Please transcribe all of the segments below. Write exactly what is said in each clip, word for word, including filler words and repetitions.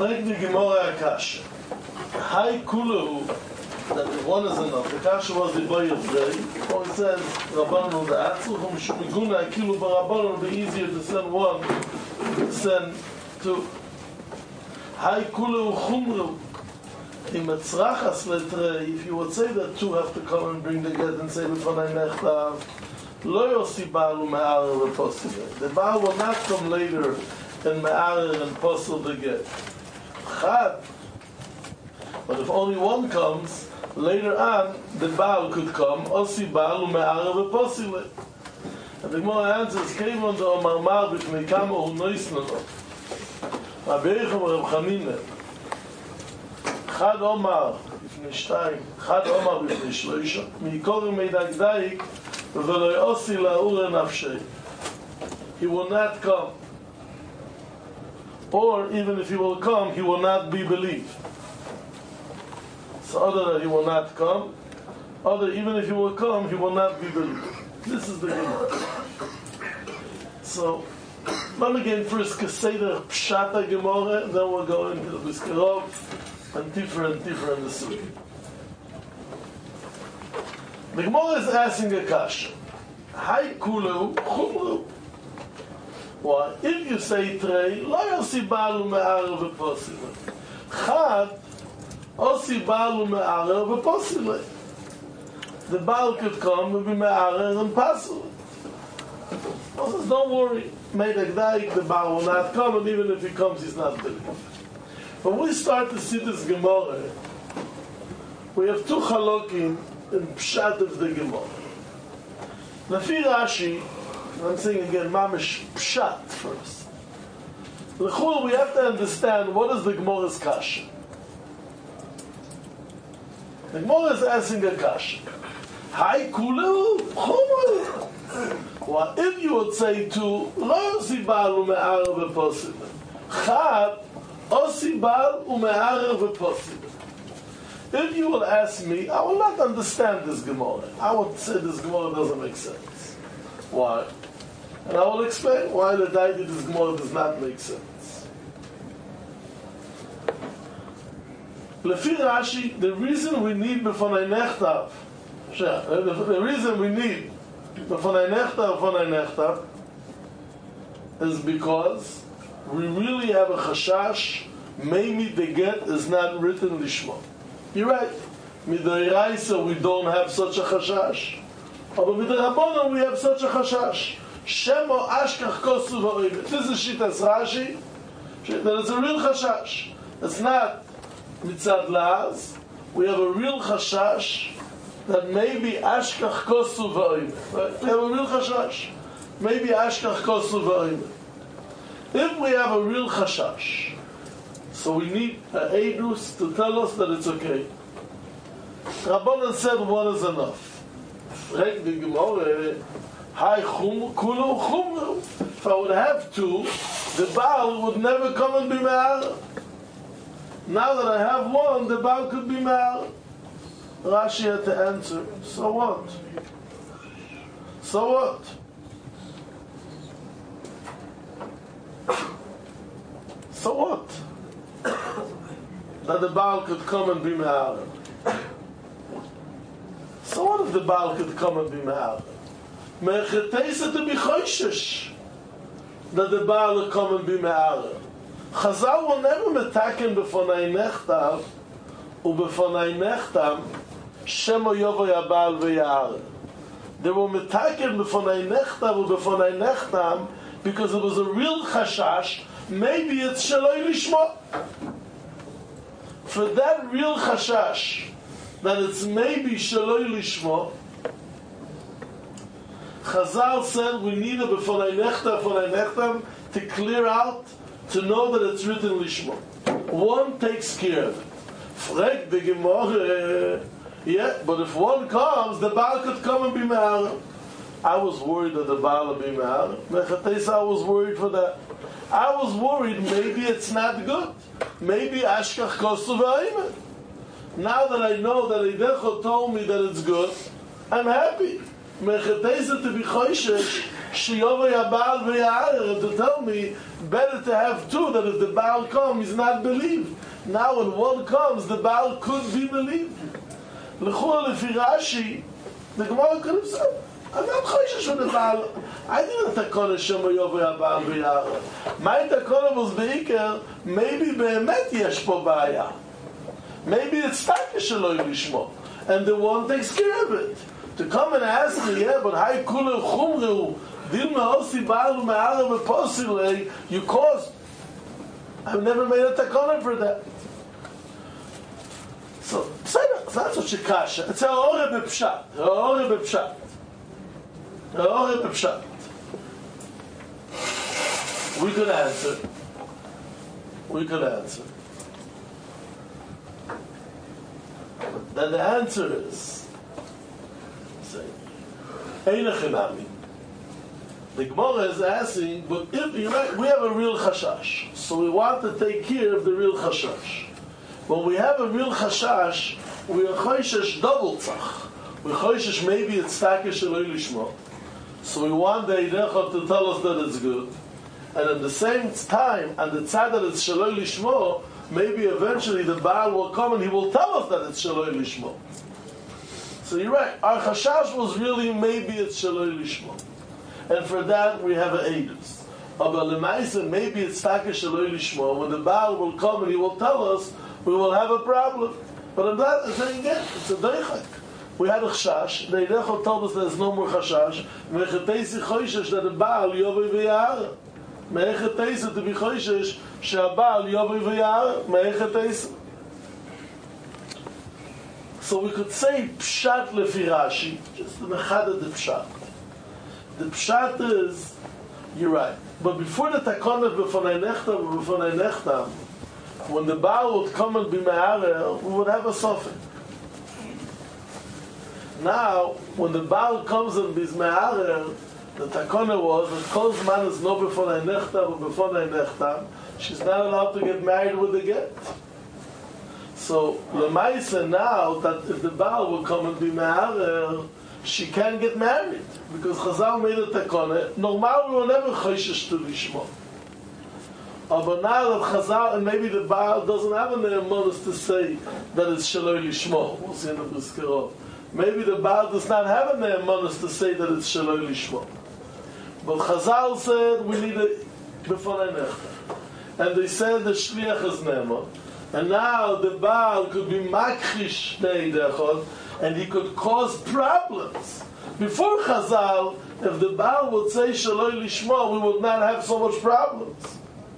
Frag the Gemara Akasha. Hai Kulu, that the one is enough. The Kasha was the boy of Ray. So it says, Rabbanon the Atzuchum Shumiguna Akilu Barabbanon, it'll be easier to send one, to send two. Hai Kulu Chumru. If you would say that two have to come and bring the get and say B'fanai Nechtav, Lo Yosi Ba'alu Me'arer V'Posile. The Baal will not come later and Me'arer and Posel the get. Chad. But if only one comes, later on, the Baal could come, Osi Ba'alu Me'arer V'Posile. And the Gemara answers, Kevon the Omar Mar B'fnei Kama Hu Noisnano. Ma'beichem Reb Chanina. Chad Omar B'fnei Shtayim, Chad Omar B'fnei Shloisha, Mi'ikorim Meidak Daik, V'lo Yosi La'ure Nafshei. He will not come. Or even if he will come, he will not be believed. So other that he will not come, other even if he will come, he will not be believed. This is the Gemara. So, let me again first Keseder Pshata Gemara, and then we'll go into the Bizkarov and Tifra and Tifra and the Sugi. The Gemara is asking a kasha. Hai Kulu Chumru. Why? If you say Trei, Lo Yosi Ba'alu Me'arer V'Posile. Chad, Osi Ba'alu Me'arer V'Posile. The Baal could come and be Me'arer and Pasile. Also, don't worry. Meidak Daik, the Baal will not come, and even if he comes, he's not believed. When we start to see this Gemara, we have two halokim in Pshat of the Gemara. Lefi Rashi, I'm saying again, Mamish Pshat first. L'chul, we have to understand what is the Gemara's kasha. The Gemara is asking a kasha. Hai Kulu Chumru. Well, if you would say to Lo Yosi Ba'alu Me'arer V'Posile, Chad Osi Ba'al U'Me'arer V'Posile. If you will ask me, I will not understand this Gemara. I would say this Gemara doesn't make sense. Why? And I will explain why the idea this Gemara does not make sense. Lefi Rashi, the reason we need B'fanai Nechtav, the reason we need B'fanai Nechtav, B'fanai Nechtav, is because we really have a chashash, maybe the get is not written lishma. You're right. Midoiraisa we don't have such a chashash. But midorabanan we have such a chashash. Shemo ashkach kosu v'oivet. This is Shitas Rashi. That it's a real chashash. It's not mitzad la'az. We have a real chashash that maybe ashkach kosu v'oivet. Right? We have a real chashash. Maybe ashkach kosu v'oivet. If we have a real chashash, so we need an Eidus to tell us that it's okay. Rabbanan said one is enough. Frag the Gemara, Hai Kulu Chumru. If I would have two, the Baal would never come and be Me'arer. Now that I have one, the Baal could be Me'arer. Rashi had to answer, so what? So what? So what? That the Baal could come and be Me'arer. So what if the Baal could come and be Me'arer? Me'echetesa to be choishesh that the Baal would come and be Me'arer. Chazal will never metaken b'fonai nechtav u b'fonai nechtam shemo yovoy ha-Baal v'ya'arer. They were metaken b'fonai nechtav u b'fonai nechtam because it was a real chashash. Maybe it's shaloi lishma. For that real chashash, that it's maybe shaloi lishma, Chazal said we need a b'fonai nechtam, b'fonai nechtam to clear out, to know that it's written lishma. One takes care of it. Frag the Gemara, yeah, but if one comes, the Baal could come and be Me'arer. I was worried that the Baal would be Me'arer. Mechatesa, I was worried for that. I was worried maybe it's not good. Maybe ashkach kosu v'ayim. Now that I know that Eidecho told me that it's good, I'm happy. Mechatesa to be choishesh Sheyovei Baal v'Ya'arer, to tell me better to have two, that if the Baal comes, he's not believed. Now when one comes, the Baal could be believed. L'chua lefi Rashi, the Gemara could have said, I'm not choishish from the Baal. I didn't takona Shema Yovei Baal v'Ya'arer. My takona was beiker, maybe be'emet yesh po ba'aya. Maybe it's takish Eloi lishmo. And the one takes care of it. To come and ask me, yeah, but hai kule chumru, dil me'osi Baal u'me'ara v'posilei, you caused. I've never made a takona for that. So, it's not such a kasha. It's a ore b'pshat. A ore b'pshat. A ore b'pshat. We could answer. We could answer. Then the answer is, say, Eina Chinami. The Gemara is asking, but if you're right, we have a real chashash, so we want to take care of the real chashash. When we have a real chashash, we are choishesh double tzach. We choishesh maybe it's takish Eloi lishmo. So we want the Eidechot to tell us that it's good, and at the same time, and the tzad that it's Shaloi lishmo, maybe eventually the Baal will come and he will tell us that it's Shaloi lishmo. So you're right. Our chashash was really maybe it's Shaloi lishmo, and for that we have an eidus. But lemaisa, maybe it's takish Shaloi lishmo. When the Baal will come and he will tell us, we will have a problem. But I'm not saying again, it's a deichak. We had a chashash. The Eidechot told us there's no more chashash. Mechetesi choishesh that the Baal Yovei v'Ya'arer. Mechetesi to be choishesh she'Baal Yovei v'Ya'arer. Mechetesi. So we could say pshat lefi Rashi, just the mechad of the pshat. The pshat is, you're right. But before the takonet b'fonei nechtam, b'fonei nechtam, when the Baal would come and be me'arer, we would have a sofek. Now, when the Baal comes and be me'arer, the takona was that kol zman is no b'fonei nechtam or b'fonei nechtam, she's not allowed to get married with the get. So, lemaisa now, that if the Baal will come and be me'arer, she can't get married. Because Chazal made a takona, normal we will never choishesh to lishmo. But now that Chazal, and maybe the Baal doesn't have an emunah to say that it's Shaloi lishmo. We'll see in the Briskirot. Maybe the Baal does not have an emunah to say that it's Shaloi lishmo. But Chazal said we need a b'fonei nechtam. And they said the Shliach is ne'emun. And now the Baal could be makrish the Eidechot, and he could cause problems. Before Chazal, if the Baal would say Shaloi lishmo, we would not have so much problems.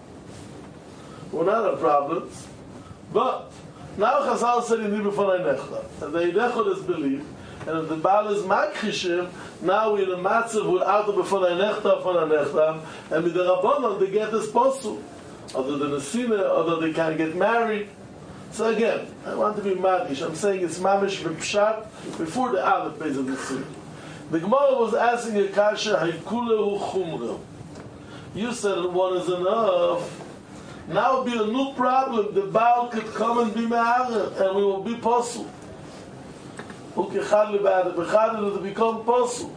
We'll not have problems. But now Chazal said you need b'fonei nechtam. And the Eidechot is believed. And if the Baal is makrishim, now we're in a matzav without the b'fonei nechtam, b'fonei nechtam, and with the Rabbanon, the get is possible. Other than a sinner, other they can't get married. So again, I want to be madish. I'm saying it's mamish v'pshat before the aleph base of the sinner. The Gemara was asking a kasha, haikulehu chumra. You said that one is enough. Now it will be a new problem. The Baal could come and be me'arer, and we will be possible. Ukechad lebad, bechad will become possible.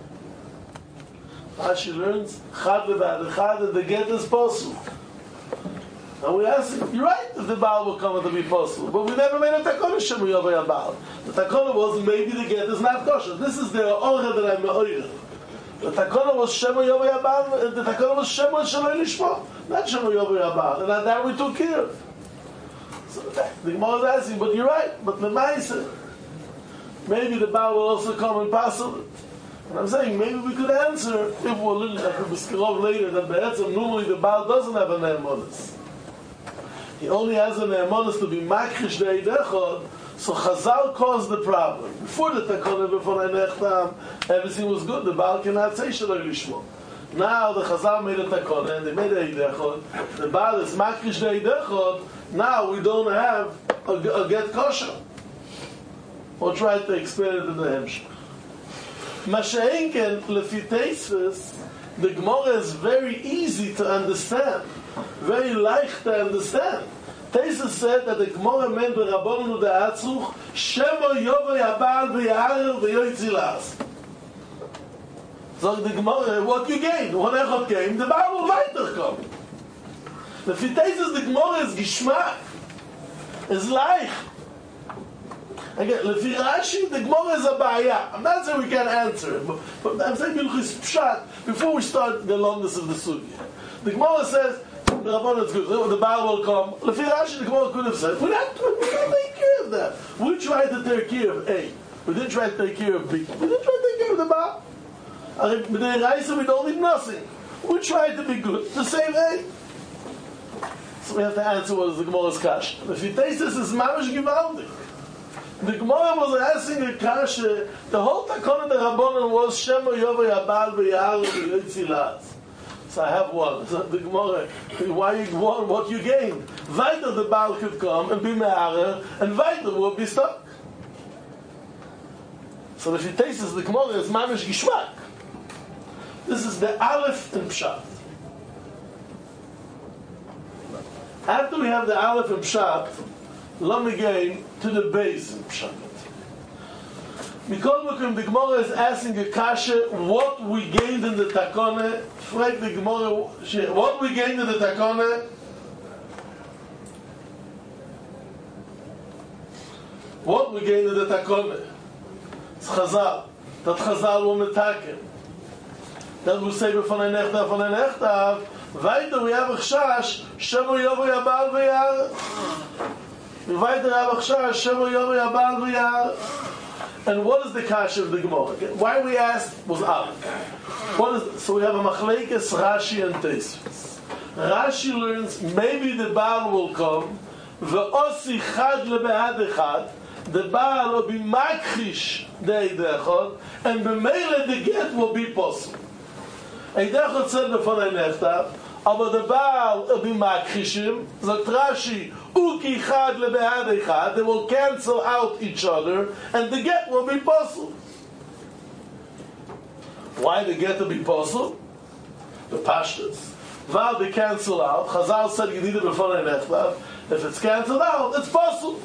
Rashi learns, chad lebad, chad, the get is possible. And we ask him, you're right if the Baal will come to be possible. But we never made a takona Shema Yovei Baal. The takona was maybe the get is not kosher. This is the orah that I'm me'oyer. The takona was Shema Yovei Baal, and the takona was Shema Shaloi lishmo, not Shema Yovei Baal. And that we took care of. So the Gemara is asking, but you're right. But the Ma'aseh, maybe the Baal will also come and pass on it. And I'm saying, maybe we could answer, if we're looking at the Briskirot later, that Be'etzem, normally the Baal doesn't have an emunah. He only has an emunah to be makrish the Eidechot, so Chazal caused the problem. Before the takona b'fonei nechtam, everything was good. The Baal cannot say Shaloi lishmo. Now the Chazal made a takona and they made a Eidechot. The Baal is makrish the Eidechot. Now we don't have a, a get kosher. We'll try to explain it in the Hemshech. Masha'enken lefi Tosfos, the Gemara is very easy to understand. Very leicht to understand. Tosfos said that the Gemara meant the Rabbanon the Atzruch, Shema Yovei Baal v'Ya'arer v'Yoytzi Las. So the Gemara, what you gain? What Echad gain? The Baal will weiterkommen. The Fitesis, the Gemara is Geschmack. Is leicht. Again, Lefi Rashi, the Gemara is a Baya. I'm not saying we can't answer it, but, but I'm saying Milchus Pshat before we start the longness of the Sugya. The Gemara says, the Rabban is good, the Baal will come. Lefi Rashi, the Gemara could have said, we're not, we can't take care of that. We tried to take care of A. We didn't try to take care of B. We didn't try to take care of the Baal. With the Reisa, we don't need nothing. We tried to be good. The same A. So we have to answer what is the Gemara's Kash. The Fitesis is Mamash Givaldik. The Gemara was asking a kasha. The whole takon of the Rabbanon was Shema Yovo Yabal V'Yar V'Yitzilas. So I have one. So the Gemara, why you want what you gain? Weiter the Baal could come and be me'arer, and weiter will be stuck. So if he tastes the Gemara is mamish gishmak. This is the Aleph and Pshat. After we have the Aleph and Pshat, let me get to the base in Pshat. Because the Gemara is asking a kasha what we gained in the Takone. Frag the Gemara what we gained in the Takone. What we gained in the Takone. It's Chazal. That Chazal will metaken. That will say from an echtav, from an echtav. Weiter we have a chash. Shemo yovo yabal v'yar. Weiter have a chash. Shemo yovo yabal v'yar. And what is the kasha of the Gemara? Why we asked was Aleph. What is so we have a machlekes Rashi and Tosfos. Rashi learns maybe the Baal will come. Ve'osi chad lebe'ad echad. The Baal will be makrish the Eidechot, and b'meile the get will be possible. Eidechot said before I nechtav, aber the Baal will be makrishim. Zok Rashi. Uki chad lebe'ad echad, they will cancel out each other, and the get will be possible. Why the get to be possible? The pashtas. Val they cancel out. Chazal said you need it before I nechtav. If it's cancelled out, it's possible.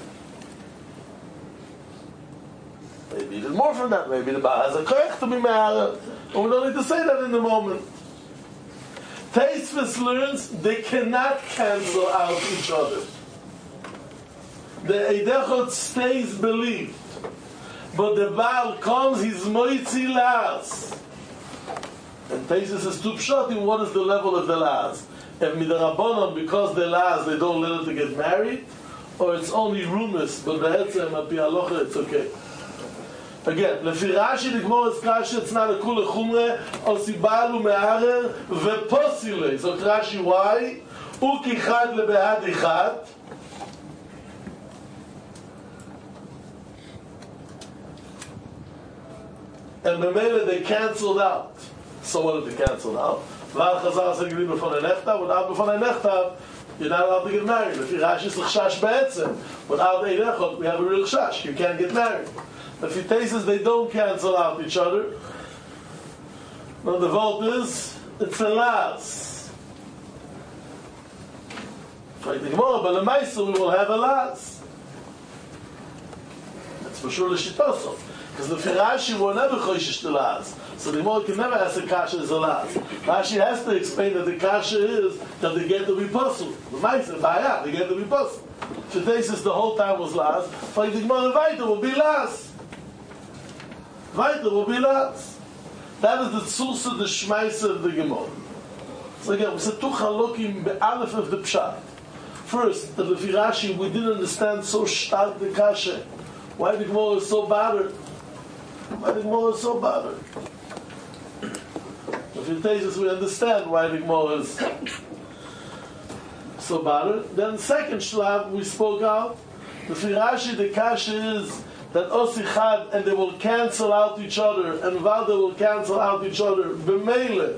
Maybe even more from that. Maybe the Baal has a koich to be me'ara, and we don't need to say that in the moment. Tosfos learns they cannot cancel out each other. The Eidechot stays believed, but the Baal comes, he's moitzi las. And Tosfos is too short in what is the level of the las. If midrabanan, because the las, they don't let her to get married, or it's only rumors, but the etzem api halacha, it's okay. Again, lefi Rashi, the Gemara is kasha, it's not a kula chumre, osi baalu me'arer, ve'posile. So Rashi, why? Uki chad lebe'ad echad. And B'meila they cancelled out. So what did they cancel out? Val Chazal said, "Give me before the nechtav." Without before the nechtav, you're not allowed to get married. If you're Rashi l'chshash be'etzem, without eidechot, we have a real chash. You can't get married. If he tastes, they don't cancel out each other. Now the vote is it's a las. Like the Gemara, but the Meiser we will have a las. That's for sure the shitoso. Because the Rashi will never choishish the las. So the Gemara can never ask the kasha as a las. Rashi has to explain that the kasha is that they get to be possible. The Meiser, baya, they get to be possible. If the taste the whole time was las, like the Gemara Vaita will be las. Vaita will be las. That is the tzulsa, the shmeisa of the Gemara. So again, we said two chalokim be'alef of the pshat. First, the Lefi Rashi, we didn't understand so stark the kasha. Why the Gemara is so bothered? Why the Gemara is so bothered? If you take us, we understand why the Gemara is so bothered. Then second shlav, we spoke out. The Lefi Rashi, the kasha is that osichad, and they will cancel out each other, and Vada will cancel out each other. B'meile.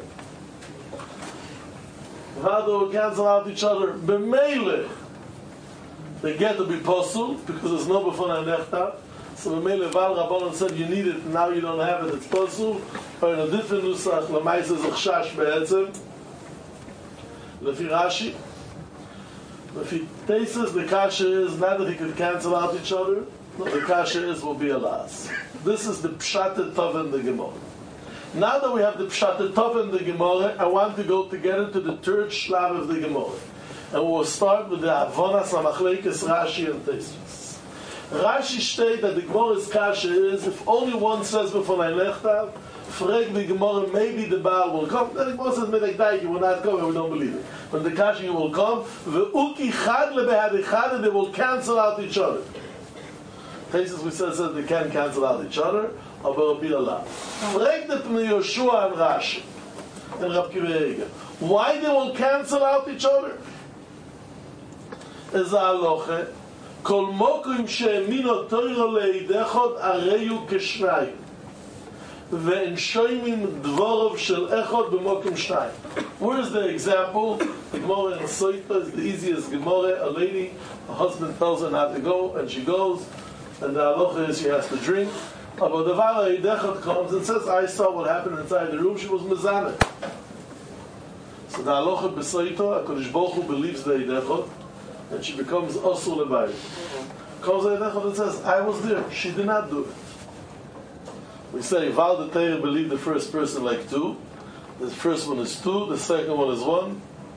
Vada will cancel out each other. B'meile. They get to be possul, because there's no b'fon ha'nechtav. So b'meile, Val Rabbanon said you need it, now you don't have it, it's possul. Or in a different nusach, l'maisa z'chshash be'etzem. Lefi Rashi. Lefi Tosfos, the kasha is not that he could cancel out each other. No, the kasha is will be a las. This is the pshat tov in the Gemara. Now that we have the Pshat Tov and the Gemara, I want to go together to the third shlav of the Gemara. And we'll start with the Avonas HaMachlekes Rashi and Tosfos. Rashi states that the Gemara's kasha is, if only one says before Nechtav, frag the Gemara, maybe the Baal will come. Then the Gemara says, Medekdai, you will not come, and we don't believe it. When the kasha will come, Ve'uki chad lebehad echad, they will cancel out each other. Cases we said, said they can cancel out each other, or Rabbi Allah. Frag the Pnei Yoshua and Rashi, and Rabbi Kiva. Why they will cancel out each other? Is a halacha, kol mokum she'emino toiro leidechot areyu keshnayim, ve'en shoymim dvorov shel echot b'mokum shnayim. Where is the example? The Gemara in Soita is the easiest Gemara. A lady, her husband tells her not to go, and she goes, and the halacha is she has to drink. But the Vala Eidechot comes and says, I saw what happened inside the room, she was mezaneh. So the halacha b'Soita, HaKadosh Baruch Hu believes the Eidechot, and she becomes Osur Lebayit. Comes the Eidechot and says, I was there, she did not do it. We say, Val the Torah believed the first person like two, the first one is two, the second one is one.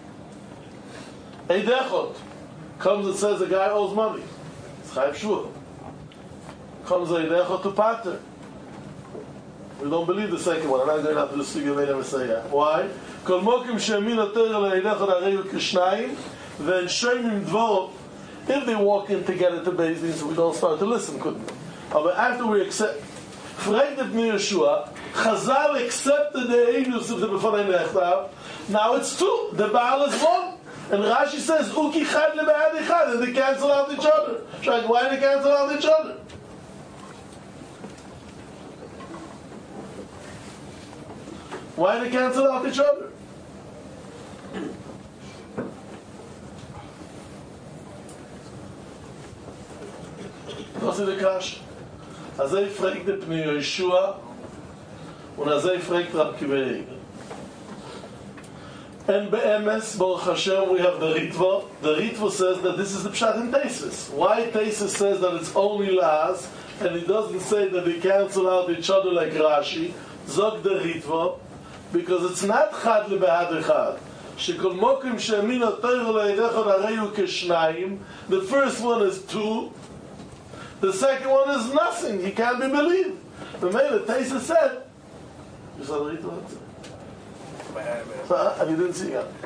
Eidechot comes and says the guy owes money. It's Chayav Shua. Comes the Eidechot to Pater. We don't believe the second one. I'm not going after the Sugya Meda Messiah. Why? Kol mokim she'emin Torah le'eidechot areyu kishnayim ve'en shoymim dvorov. If they walk in together to Beis Din, so we don't start to listen, couldn't we? But after we accept, Frag the Pnei Yoshua, Chazal accepted the Eidus of the B'fanei Nechtav. Now it's two. The Baal is one. And Rashi says, Uki chad lebehad echad, and they cancel out each other. Like, why they cancel out each other? Why they cancel out each other? Das ist der Kash. Als er fragt der Pnei Yoshua und als er fragt Rabbi Kiva. And be'emes, Baruch Hashem, we have the Ritva. The Ritva says that this is the Pshat in Tosfos. Why Tosfos says that it's only Laz, and it doesn't say that they cancel out each other like Rashi? Zog the Ritva, because it's not Chad lebehad echad. Shekol mokim she'emin Torah le'eidechot areyu keshnayim. The first one is two. The second one is nothing. He can't be believed. The Mele Tosfos said, you saw the Ritva? So, uh, you didn't see it.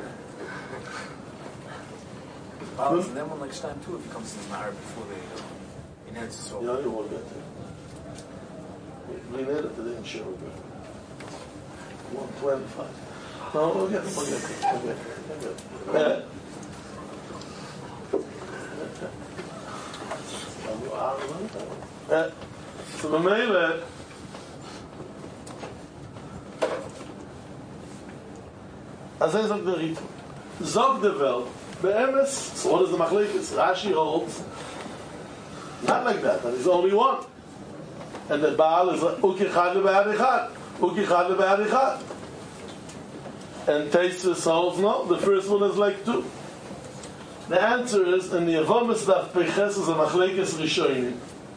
Well, and then one like Stein too, if he comes to the Nahar before they uh, in Eretz Yisrael. Yeah, you will get there. We need it, they didn't show it. one twenty-five. No, we'll get it, we'll get it. We'll get it. We'll get it. Yeah. So the Mele, as I said, the Ritva. Zog the Welt, be'emes, so what is the Machlekes? Rashi holds, not like that, that is only one. And the Baal is Uki chad lebehad echad. Uki chad lebehad echad. And Tosfos holds, no, the first one is like two. The answer is, in the Yavamis Daf Peches is a Machlekes Rishonim.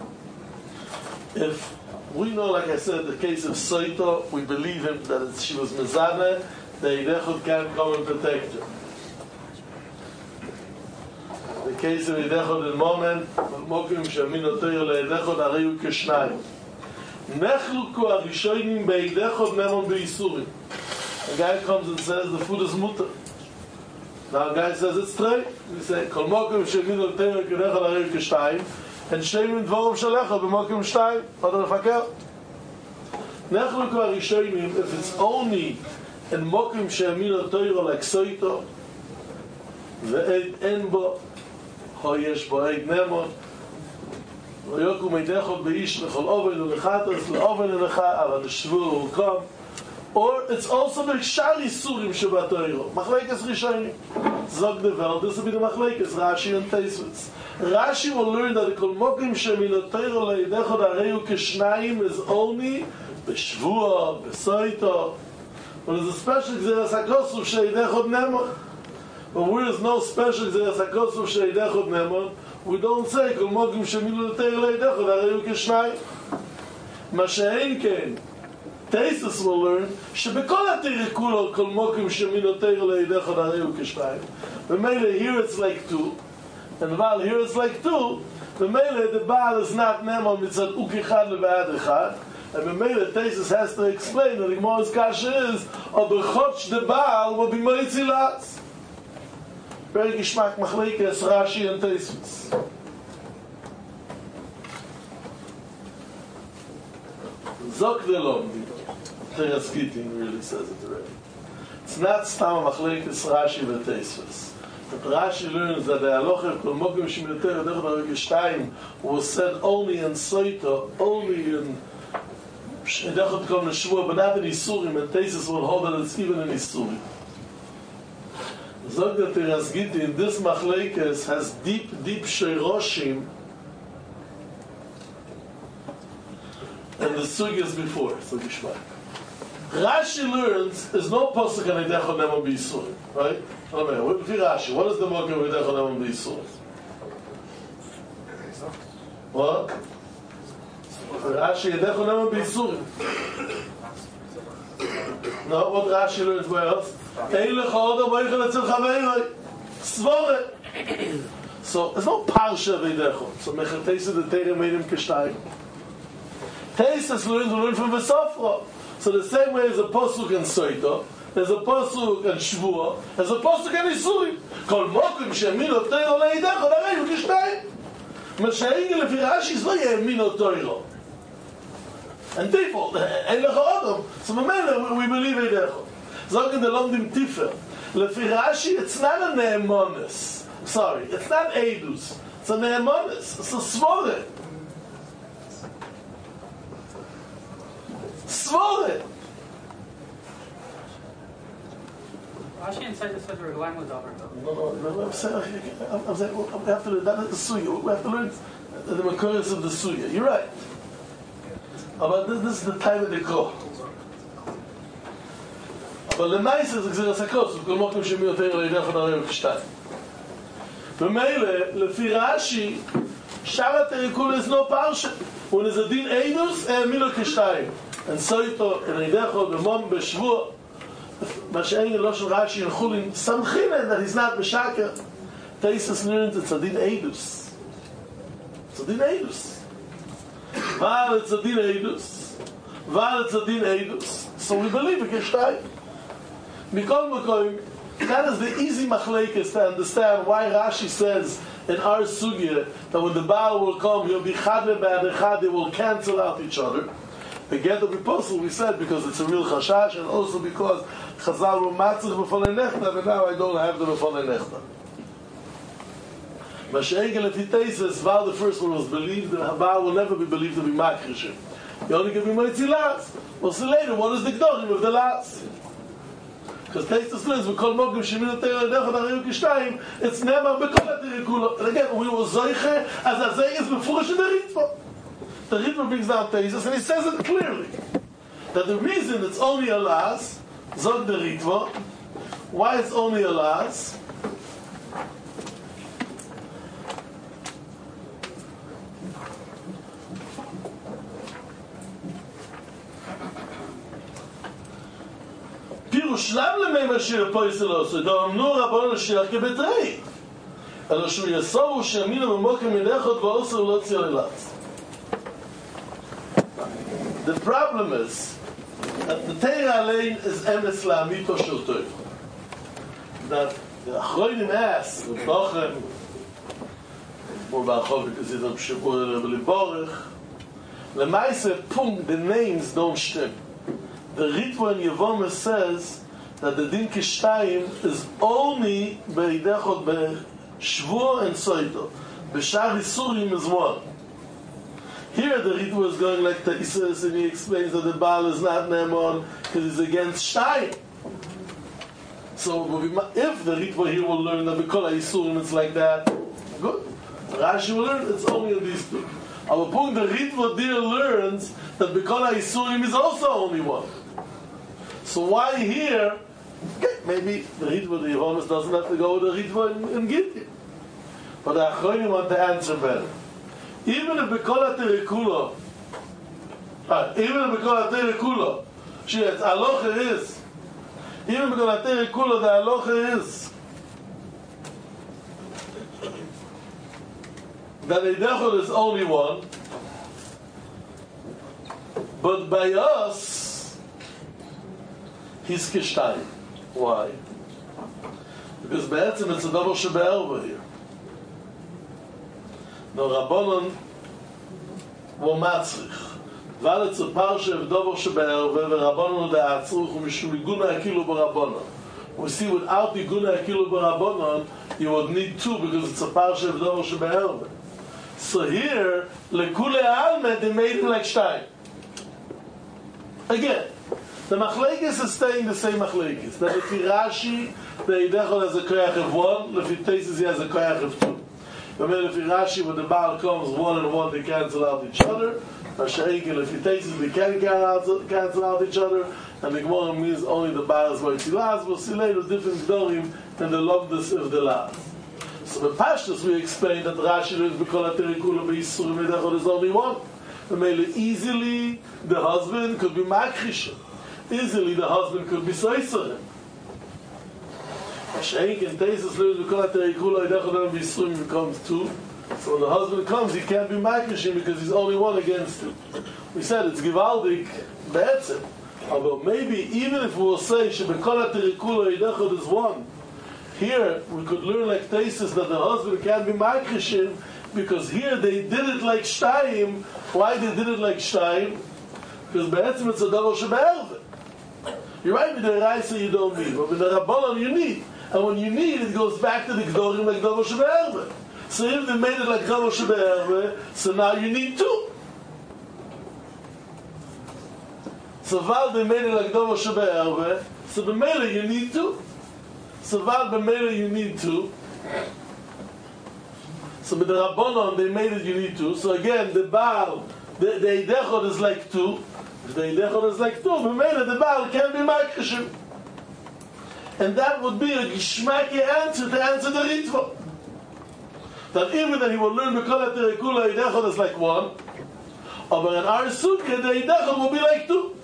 If we know, like I said, the case of Soita, we believe him that it's, she was mezaneh, the Eidechot can't come and protect her. The case of Eidechot in Moment, Mokim she'emin Torah le'eidechot areyu keshnayim. Nechluku arishonim be'eidechot memon be'isurim. A guy comes and says the food is mutter. Now a guy says it's straight. We say, Kol mokim she'emin Torah le'eidechot areyu keshnayim, and she'emin dvorim shelecha b'mokim shtayim. What the faker? Nechluku arishonim, if it's only in mokim she'emin Torah like Soita, ve'ed en bo, ho yesh bo eid nemot, v'yokum eidechot be'ish lechol oven u'lechatas le'oven u'lecha, aval shvur will come. Or it's also the Shari Surim Shabbat Torah. Machlekes Rishonim. Zog the Welt, this will be the Machlekes, Rashi and Tosfos. Rashi will learn that the Kol Mokim she'emin Torah le'eidechot areyu keshnayim is only b'shvua, b'soita. But there's a special Gzeras HaKosov she'eidechot nemot. But where is no special Gzeras HaKosov she'eidechot nemot, we don't say Kol Mokim she'emin Torah le'eidechot areyu keshnayim. Ma she'ein ken, Taisus will learn שבכל התרא כולו כל מוקם שמינו תרא לידך הרי הוא כשתיים. ומילא here it's like two, and while here it's like two, ומילא the Baal is not נאמן מצד אוק אחד לבעד אחד, and ממילא Taisus has to explain that the Gemara's kasha is aber chotch the Baal will be moitzilas. Very geschmack machlekes Rashi and Taisus. Zok the Lomdi. Teres Gittin really says it already. It's not stam machlekes Rashi and Taisus. But Rashi learns that the halacha kol mokim shemiter derech haregestayim was said only in Soita, only in derech kol neshua, but not in Isurim, and Taisus will hold that it's even in Isurim. Zog the Teres Gittin, this machlekes has deep, deep sheiroshim and the sugyas before, so Gishmak. Rashi learns there's no pasuk on Eidech Neman B'Yisurim, right? What if Rashi? What is the mokum of Eidech Neman B'Yisurim? What? Rashi Eidech Neman B'Yisurim. No, what Rashi learns where else? Ein lecha odom v'eichel etzel chaveiroi. Svore. So there's no parsha of Eidech. So Mechatesa the Teireh made him kishtayim. Taisus learns we learn from Vesofra. So the same way as a posuk in Soito, there's a posuk in Shvua, there's a posuk in Isurim. Kol mokum she'emino toiro leidecho l'arei hu kishtayim. Mashayin lefi Rashi is lo ye'emino toiro. And default, ein lecha odom. So memela we believe eidecho. Zogen the Lomdim Tifer. Lefi Rashi it's not a ne'emonis. Sorry, it's not eidus. It's a ne'emonis. It's a svore. Svore. Rashi inside the Sedra Reglaim was over. No, no, no, I'm saying, I'm saying, we have to learn, that is the Suya. We have to learn the Makoris of the Suya. You're right. But this, this is the time of the call. But the nice is Xeras HaKos, וכל מוקם שמי יותר לידך נראה וכשתיים. ומילא, לפי רש"י, שאר התריקול is no parsha. When is a din einus, האמינו כשתיים. And Soito, and Eidecho, B'mom, B'shvua, מה שאין לו של רש"י הלכו סמכין that he's not משקר. Taisus learns it's a din eidus. It's a din eidus. Val it's a din eidus. Val it's a din eidus. So we believe it kishtayim. Mikol Makoim, that is the easy machlekes to understand why Rashi says in our sugya that when the Baal will come, he'll be chadle ba'ad echad, they will cancel out each other. The get of the apostle we said because it's a real chashash, and also because Chazal were matzich b'folei nechta, but now I don't have the b'folei nechta. Mashiach if he Taisus, Val the first one was believed, the Baal will never be believed to be makrishim. You only give me moitzilas. We'll see later what is the gdorim of the last. Because Taisus learns v'kol mokum sheminu teireh ledecha nariu kishtayim, it's never b'kol hatirikulo. And again, we will zoiche as azay is befurish in the ritva. The Ritva brings down Taisus and he says it clearly that the reason it's only a las, zog the Ritva, why it's only a las, פירוש למה למי משאיר פויסל עושה, דאמנו רבון לשיר כבתראי, אלא שהוא יסורו שהאמינו במוקם מלאכות ועושה ולא צייר ללץ. The problem is that the Teirah Alein is emes la'amito shel Torah. That the Achronim ask, the Bochem, more ba'achol because he's on Shemur Liborich, Lemaise, pum, the names don't stem. The Ritva in Yevomah says that the Din Kishtayim is only be'idechot be'shvua and soito. B'shar Yisurim is one. Here the Ritva is going like Taisus and he explains that the Baal is not Ne'eman because he's against Shtayim. So if the Ritva here will learn that B'kol HaYisurim it's like that, good. Rashi will learn it's only in these two. Our point, the Ritva there learns that B'kol HaYisurim is also only one. So why here, okay, maybe the Ritva, the Yevomis doesn't have to go with the Ritva in, in Gittin. But the Achronim want to answer better. Even if B'kol HaTerekulo, uh, even if B'kol HaTerekulo, Shit, aloha is. Even because I tell you, Kula, the aloha is that Eidechod is only one, but by us, he's Kishtayim. Why? Because Be'etzim it's a double Shebe'erva here. No Rabbanon were Matzrich. Weil it's a Parsha of double Shebe'erva, ורבנון הוא דעצרוך, ומשום עיגון הקילו ברבנון. We see without the Guna Akilu Barabonon, you would need two because it's a Parsha of double Shebe'erva. So here, Lekule Almed, they made him like Stein. Again, the Machlekes is staying the same Machlekes. That if Rashi, the Eidechod has a koyach of one, if he Tesis he has a koyach of two. I mean, if Rashi, when the Baal comes, one and one, they cancel out each other. Masha'ekel, if he Tesis, they can cancel out each other. And the Gemara means only the Baal is what he last, but see later different Gdorim than the Logdus of the last. So the Pashtus we explained that Rashi is because Aterikula Be'Yisurim Eidechod is only one. I mean, easily the husband could be Makrish. Easily the husband could be Soiserim. Sheik and Tesis learns because Aterikula Eidechod Be'Yisurim becomes two. So when the husband comes, he can't be Makrish because he's only one against two. We said it's Givaldik Be'etzim. Although maybe even if we will say Shebekol Aterikula Eidechod is one, here we could learn like Tesis that the husband can't be Makrishim because here they did it like Shtayim. Why they did it like Shtayim? Because Be'etzim it's a double Shebe'erva. You're right with the Raisa you don't need, but with the Rabbanon you need. And when you need, it goes back to the Gdorim like double Shebe'erva. So if they made it like double Shebe'erva, so now you need two. So while they made it like double Shebe'erva, so the Mele you need two. So while the Mele you need two. So with the Rabbanon they made it you need two. So again the Baal, the, the Eidechod is like two. If the Eidechod is like two, the Mele, the Baal can be Makrishim. And that would be a Gishmaki answer to answer the Ritva. That even that he will learn B'kol HaTerikula Eidechod is like one. But in our Sukkah the Eidechod will be like two.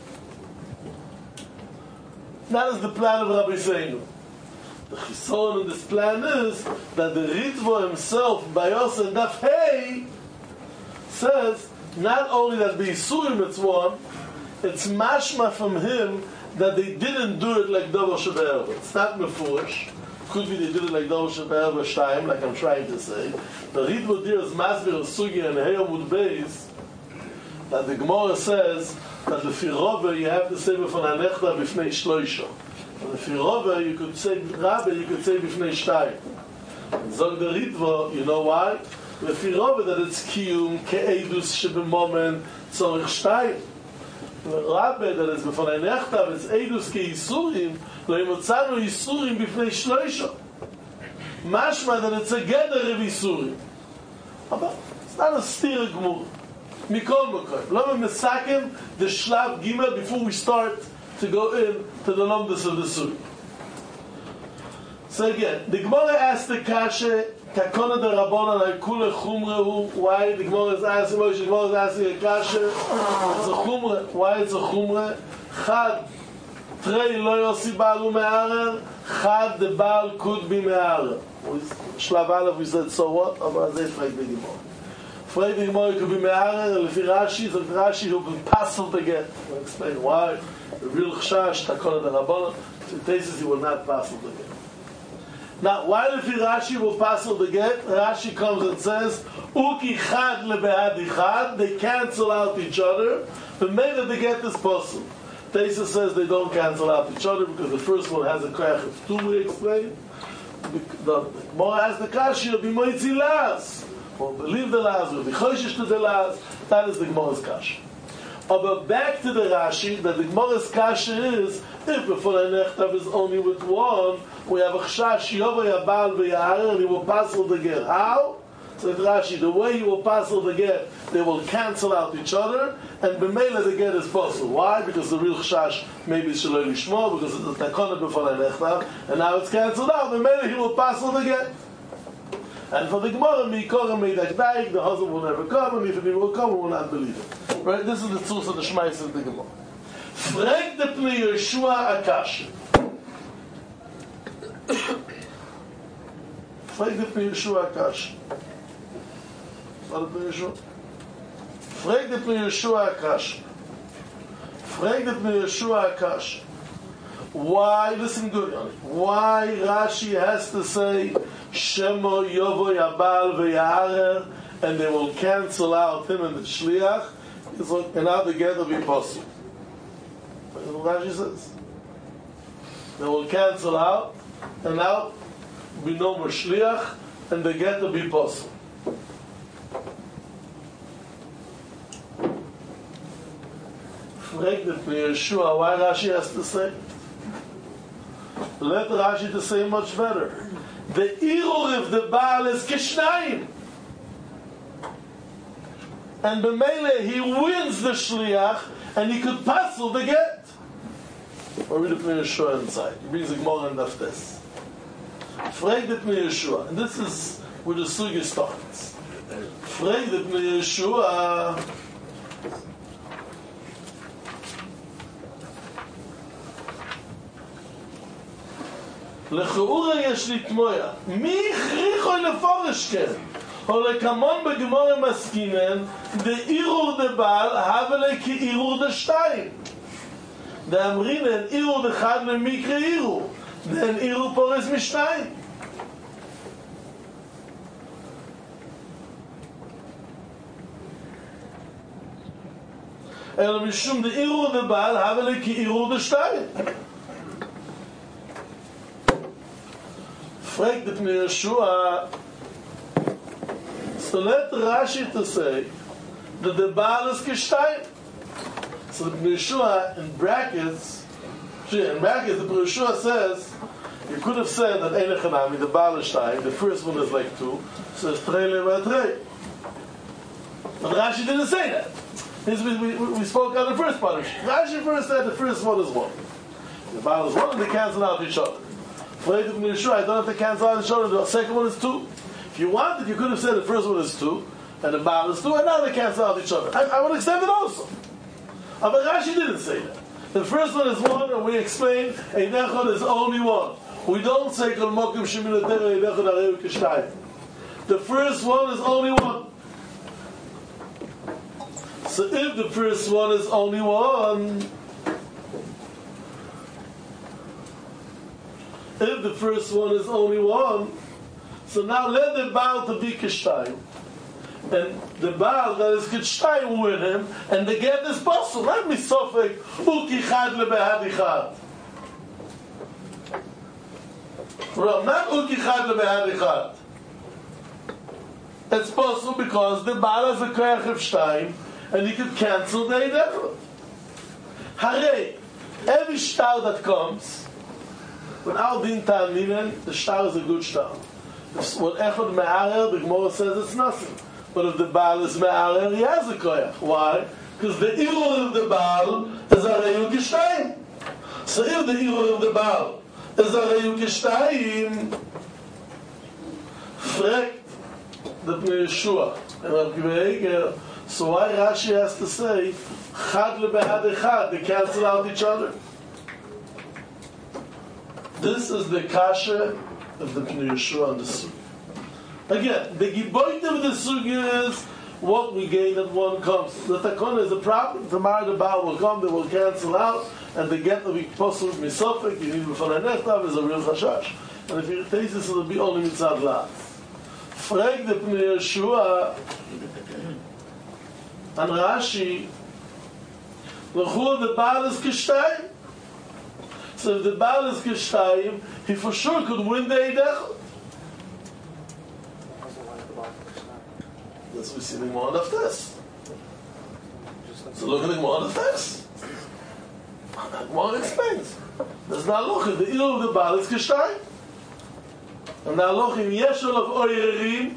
That is the plan of Rabbi Seinu. The chison in this plan is that the Ritva himself, by us and Daf Hey, says not only that the Yisurim it's one, it's mashma from him that they didn't do it like double Shebe'erva. It's not mefurish. Could be they did it like double Shebe'erva Shtayim, like I'm trying to say. The Ritva there is masbir sugi and Heyamud Beis that the Gemara says that the Firova you have to say b'fon hanechta b'fnei shloisha. And the Firova you could say Rabbe you could say b'fnei shtayim. Zog the Ritva, you know why? The Firova that it's kiyum ke'edus shebemomen tzorich shtayim. The Rabbe that it's b'fon hanechta it's edus ke'yisurim lo imotzanu yisurim b'fnei shloisha. Mashma that it's a gather of yisurim. But it's not a stir gmur. Mikol Mekol. Let me mesakem the Shlav Gimel before we start to go in to the numbers of the Surah. So again, the Gemara asked the Kasha, Takona de Rabbanan Kule Chumrehu. Why the Gemara is asking? The Gemara is asking a Kasha. It's a Chumre. Why it's a Chumre? Chad Trei lo yosi baalu me'arer. Chad the Baal could be me'arer. Shlav Aleph we said so what? But that's like the Gemara. Frei the Gemara could be me'arer, lefi Rashi, so Rashi who could passel to get. I'll explain why. The real chashash, Takona de Rabbanan, in cases he will not passel to get. Now, why lefi Rashi will passel to get? Rashi comes and says, Uki chad lebe'adi chad, they cancel out each other, but maybe the get is possible. Tesis says they don't cancel out each other because the first one has a koyach of two, we explain. The Gemara has the Kashi, will be moitzi las. Or believe the last, or be choshish to the last, that is the Gemara's Kasha. But back to the Rashi, that the Gemara's Kasha is, if before the Nechtav is only with one, we have a chashash, Yova Yabal V'Yaharer, and he will passel the get. How? So Rashi, the way he will passel the get, they will cancel out each other, and b'meila the get is possible. Why? Because the real chashash maybe is Shaloi Lishmo, because it's the Takona before the Nechtav, and now it's cancelled out, b'meila he will passel the get. And for the Gemara, Mikora Meidak Daik, the husband will never come, and if he will come, we will not believe it. Right? This is the truth of the Shmais of the Gemara. Frag the Pnei Yeshua Akash. Frag the Pnei Yeshua Akash. Frag the Pnei Yeshua. Frag the Pnei Yeshua Akash. Frag the Pnei Yeshua Akash. Why, listen good, why Rashi has to say Shemo Yovo Yabal V'Yaharer, and they will cancel out him and the Shliach, is like, and now the get will be possible. That's what Rashi says. They will cancel out, and now be no more Shliach, and the get will be possible. Frag the Yeshua, why Rashi has to say? Let Rashi to say much better. The Irur of the Baal is Kishnayim. And B'meile, he wins the Shliach, and he could passel the get. Or read the Pnei Yeshua inside. He brings the Gemara and Daftes. Frag the Pnei Yeshua. And this is where the Sugi starts. Frag the Pnei Yeshua. לכאורה יש לי תמויה מי הכריחו לפורש כן או לכמון בגמור מסכימן דאירור דבעל הבלה כאירור דשתיים דאמרינן אירור דחד למקרה אירור דאין אירור פורס משתיים אלא משום דאירור דבעל הבלה כאירור דשתיים Frag the Pnei Yeshua. So let Rashi to say that the Baal is Kishtayim. So the Pnei Yeshua in brackets, in brackets the Pnei Yeshua says, you could have said that Ein Echanami, the Baal is Shtayim, the first one is like two, so it's Trei Leva Trei. But Rashi didn't say that. This, we, we, we spoke on the first part. Rashi first said the first one is one. The Baal is one and they cancel out each other. I don't have to cancel out each other. The second one is two. If you wanted, you could have said the first one is two, and the Baal is two, and now they cancel out each other. I, I would extend it also. But Rashi didn't say that. The first one is one, and we explained Ein Echad is only one. We don't say Kol Mokim Shemin Atera Ein Echad Areu Kishtayim. The first one is only one. So if the first one is only one, if the first one is only one, so now let the Baal to be Kishtayim. And the Baal that is Kishtayim with him, and the get is possible. Let me sofek, Uki Chad lebehad Ichad. Not Uki Chad lebehad Ichad. It's possible because the Baal has a Koyach of Shtayim, and he could cancel the Eidechot. Hare, every star that comes, when Al Din Ta'aminen, the star is a good star. When Echad Me'arer, the Gemara says it's nothing. But if the Baal is Me'arer, he has a koyach. Why? Because the Irur of the Baal is Areyu Kishtayim. So if the Irur of the Baal is Areyu Kishtayim, fragt the Pnei Yeshua. And Rabbi Meir, so why Rashi has to say, Chad lebehad echad, they cancel out each other. This is the kasha of the Pnei Yeshua on the Sugi. Again, the giboit of the Sugi is what we gain at one comes. The takona is a problem. Tomorrow the Baal will come, they will cancel out, and the get will be possible misofik, you need b'fanei nechtav, is a real chashash. And if you taste this, it will be only mitzad la'at. Frag the Pnei Yeshua and Rashi, l'chur the Baal is Kishtayim. So if the Baal is Kishtayim, he for sure could win the Eidechot. That's what we see in the Gemara of this. So look at the Gemara of this. The Gemara explains. There's not look at the Irur of the Baal is Kishtayim. And now look in Yeshol of Oyerim,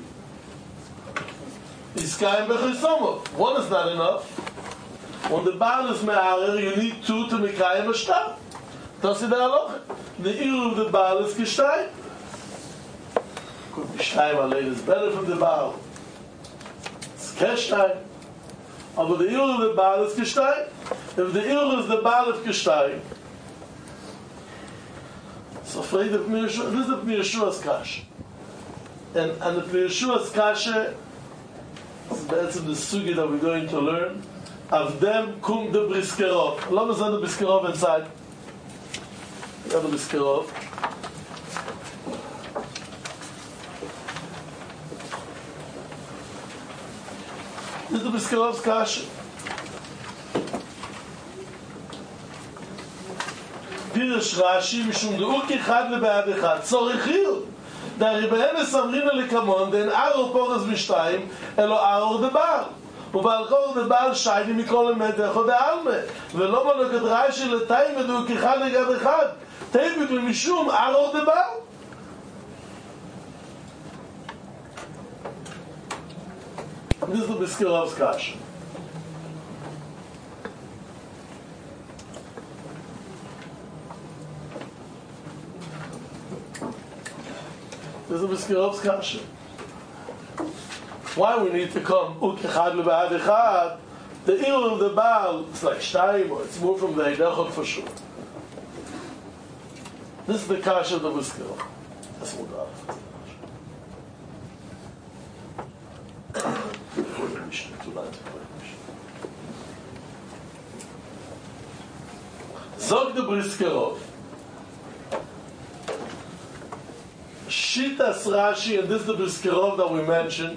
Iskayim Bechesomov. One is not enough. When the Baal is Me'arer, you need two to Mekayim a shtar. That's the halacha. The Irur of the Baal is Kishtayim. Could be Shtayim Alein is better from the Baal. It's Keshtayim. But the Irur of the Baal is Kishtayim. if the Irur is the Baal of Kishtayim, so afraid of Pnei Yeshua, this is the Pnei Yeshua's Kasha. And, and the Pnei Yeshua's Kasha is that's the sugi that we're going to learn. Of them kum the Briskerov. Let me send the Briskerov inside. We have the Briskerov. This is the Briskerov's Kasha. Pirish Rashi, Mishum De'uk Echad Lebe'ad Echad. Tzorichil. Da Ribehem Esamrina Lekamon, den Aror Porez Mishtayim, Elo Aror Debar. ובעל קור דבעל שייני מכל אמת אחד העלמה ולא מנוגד רש"י לתאים ודוק אחד לגב אחד תיבק למשום ארור דבעל This is the Briskerov's Kasha. This is the Briskerov's Kasha. Why we need to come Ukechad Le'Ba'ad Echad? The Irur of the Baal, it's like Shtayim, or it's more from the Eidechot for sure. This is the Kasha of the Briskerov. That's what God Zog the Briskerov. Shitas Rashi, and this is the Briskerov that we mentioned.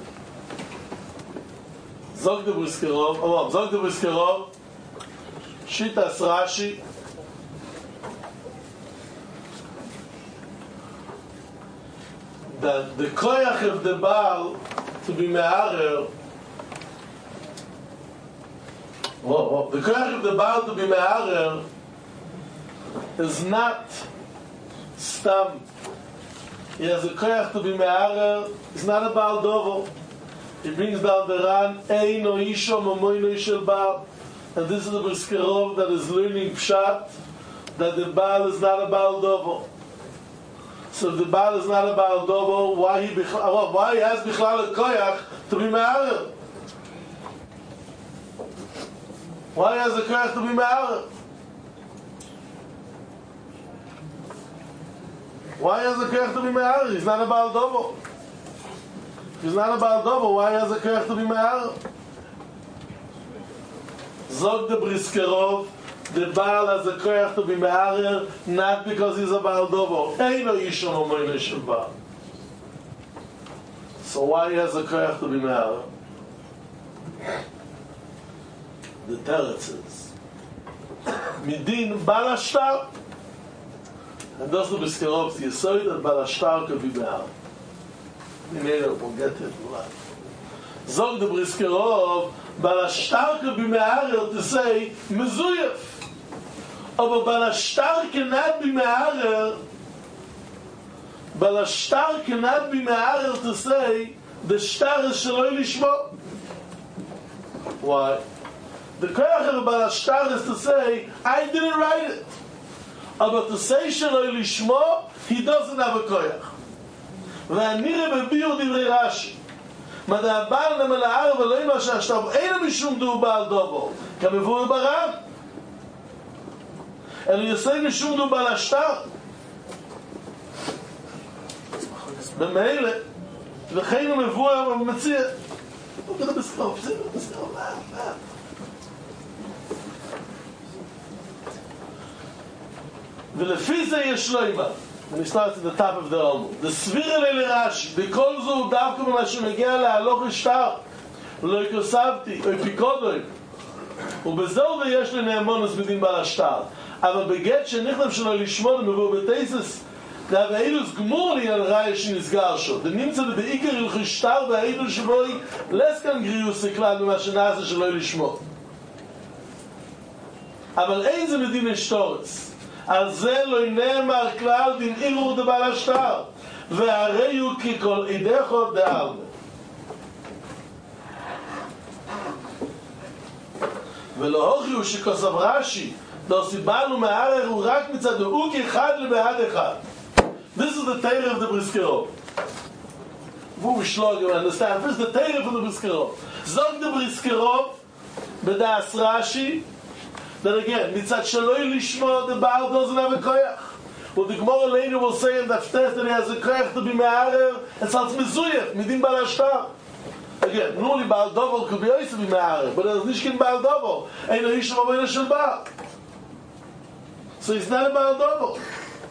Zog the Briskerov, oh, Zog the Briskerov, Shitas Rashi, that the koyach of the Baal to be me'arer, oh, oh, the koyach of the Baal to be me'arer is not stam. He has a koyach to be me'arer, it's not a Baal Dovo. He brings down the Ran, Eino Isho Momoino Ishel Baal. And this is the Briskerov that is learning Pshat, that the Baal is not a Baal Dovo. So if the Baal is not a Baal Dovo, why he, bichlal, why he has Bichlal a Koyach to be Me'arer? Why he has a Koyach to be Me'arer? Why he has a Koyach to be Me'arer? He's not a Baal Dovo. He's not a Baal Dovo, why he has a Koyach to be Me'arer? Zog the Briskerov, the Baal has a Koyach to be Me'arer, not because he's a Baal Dovo. Eino Yishon Omoino Yishon Baal. So why he has a Koyach to be Me'arer? The Teretz is Midin Baal Ashtar. And thus the Briskerov, the Yesod that Baal Ashtar could be Me'arer. We made it, we'll get to it. Zog the Briskerov, Baal Ashtar could be Me'arer to say Mezuyef. But Baal Ashtar cannot be Me'arer. Baal Ashtar cannot be Me'arer to say the Shtar is Shaloi Lishmo. Why? The Koyach of Baal Ashtar is to say, I didn't write it. But to say Shaloi Lishmo, he doesn't have a Koyach. והנירה בביור דברי רש"י מדע הבעל נמלאר ולא אימא שהשטב אין משום דו בעל דובו כמבואר ברב אלא יסי משום דו בעל השטר במילא וכן הוא מבואר ומציע הוא כזה בסקרוב בסקרוב בסקרוב ולפי זה יש לו אימא when he starts at the top of the Almud. The Svira Lele Rashi, because of Davka B'ma Shemegia Le'aloch Ishtar, Lo Yikosavti, O Pikodoi, ובזהו ויש לנאמונוס בדין בעל השטר. אבל בגט שנכנב שלו לשמור מבוא בתייסס, זה ואילוס גמור לי על ראי שנסגר שו. זה נמצא בעיקר הלכי שטר והאילוס שבוי לסקן גריוס הכלל במה שנעשה שלו לשמור. אבל אין זה מדין אשתורץ. על זה לא נאמר כלל דין עירור דבעל השטר, והרי הוא ככל אידךו דעלמה. ולא הוכיחו שכוסף רש"י, דוסיבנו מהערר הוא רק מצד הוא כאחד לבעד אחד. This is the Torah of the Briskerov. Wo we schlug, you understand? This is the Torah of the Briskerov. Zog the Briskerov, bedas Rashi, Then again, mitzat shaloi lishmo, the Baal doesn't have a koyach. Well, the Gemara later will say in the test that he has a koyach to be me'arer, and so it's mezuyef, midin bal hashtar. Again, normally Baal Dovel could be also be me'arer, but there's nishkin Baal Dovel. Ein lo yishem avayna shel Baal. So he's not a Baal Dovel.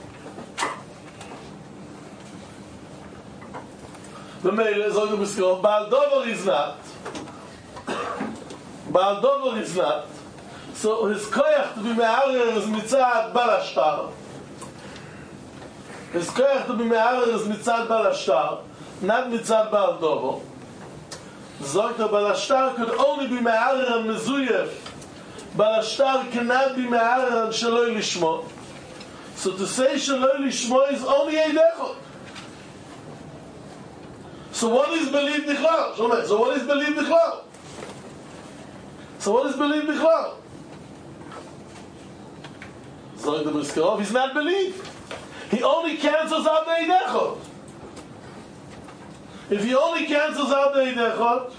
The male is on the Briskirov. Baal Dovel is not. Baal Dovel is not. So his koyach to be me'arer is mitzad Bal hashtar. His koyach to be me'arer is mitzad Bal hashtar, not mitzad Baal Dovel. Zogt der Bal hashtar could only be me'arer and mezuyef. Bal hashtar cannot be me'arer and shaloi lishmo. So to say shaloi lishmo is only a dechot. So what is believed bichlal? So what is believed bichlal? So what is believed bichlal? Zogt der Briskirov, he's not believed. He only cancels out the dechot. If he only cancels out the Eidechot,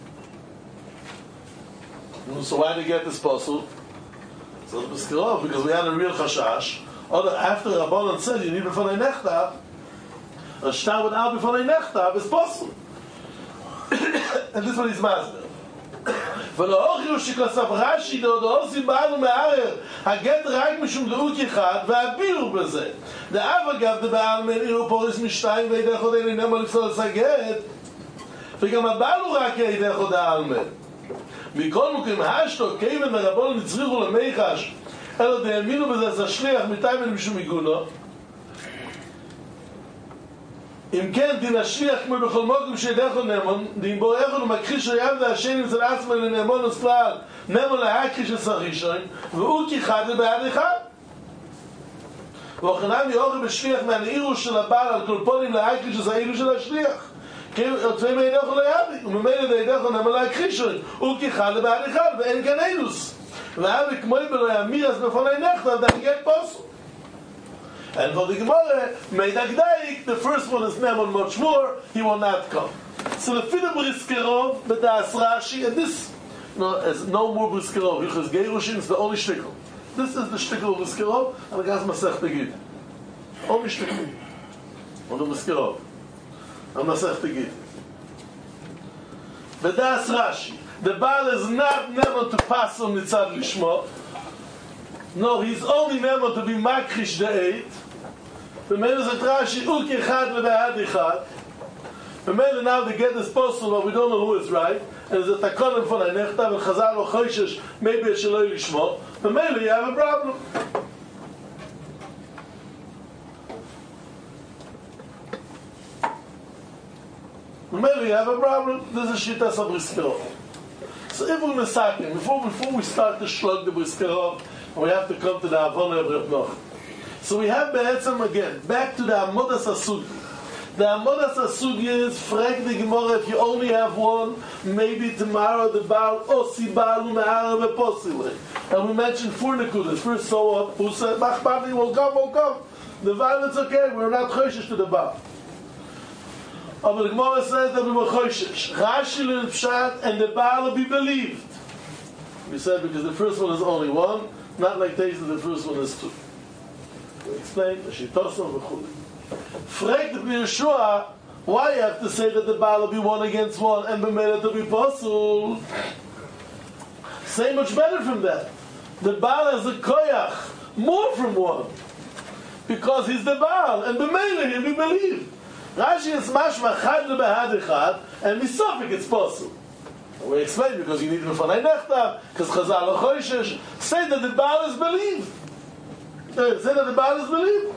so why did he get this puzzle? So the Briskirov, because we had a real chashash. Or after Rabbanan said you need b'fanei nechtav, a shtar without b'fanei nechtav is possible. And this one is master. ולאוכלו שכסף רש"י דאודו סיבאנו מערר הגט רק משום דעות אחד והבירו בזה דאב אגב דבעל מניעו פורס משתיים וידע חוד אין אינם לפסול סגט וגם הבעל הוא רק ידע חוד העלמן מכל מוקרים השתו כיוון מרבון נצריכו למיחש אלו דאמינו בזה ששליח מתיימן משום מיגונו אם כן, דין השליח כמו בכל מוקם שידךו נאמון, דין בו איכון ומכחיש ריים והשני אצל עצמן לנאמון וספלל, נאמון להכחיש לסרישון, והוא כיחד לבעד אחד. ואוכנם יאוכל בשליח מהנעירו של הבעל על כל פונים להכחיש לסעילו של השליח. כי עוצבי מידךו לידי, וממילא דידךו נאמון להכחישון, הוא כיחד לבעד אחד, ואין כאן אינוס. ואבי כמו בלו יאמיר אז בפוני נכתב, דחגת פוסו. And for the Gemara, Meidagdaik, the first one is Nemon much more, he will not come. So the Fideh Briskirov, B'das Rashi, and this, no, there's no more Briskirov, Yuchas Gerushin, it's the only shtickle. This is the shtickle of Briskirov, and the Gas Masech Tegid. Only shtickle. On the Briskirov. And Masech Tegid. B'das Rashi, the Baal is not Nemon to pass on Mitzad Lishmo. No, he's only Nemon to be Makrish the eight. B'meila zet Rashi, Uk echad lebe'ad echad. B'meila now they get this possible, but we don't know who is right. And there's a takonim from Nechtav and Chazal or Choishesh, maybe it's Shaloi Lishmo. B'meila you have a problem. B'meila you have a problem. This is Shittas HaBriskirov. So if we're Mesakim, before, before we start to shlug the Briskirov, we have to come to the Avona of Reb Noach. So we have Be'etzem again, back to the Amodas HaSugi. The Amodas HaSugi is, frag the Gemara, if you only have one, maybe tomorrow the Baal, Osi Baal U'Me'ara Ve'Posile. And we mentioned four Nekudas. First, so what? Who said, Machbani will come, will come. The violence, okay, we're not Choshesh to the Baal. But the Gemara says that we were Choshesh. Rashi l'Pshat, and the Baal will be believed. We said because the first one is only one, not like Teza, the first one is two. We explained, the Shitosom, v'chuli. Frag the Yeshua, why you have to say that the Baal will be one against one and B'meila to be possible? Say much better from that. The Baal has a koyach, more from one. Because he's the Baal, and B'meila he'll be believed. Rashi is mashma chad le'behad echad, and misofik it's possible. We explain because you need to find nechtav, because Chazal or Choishesh say that the Baal is believed. Say that the Baal is believed.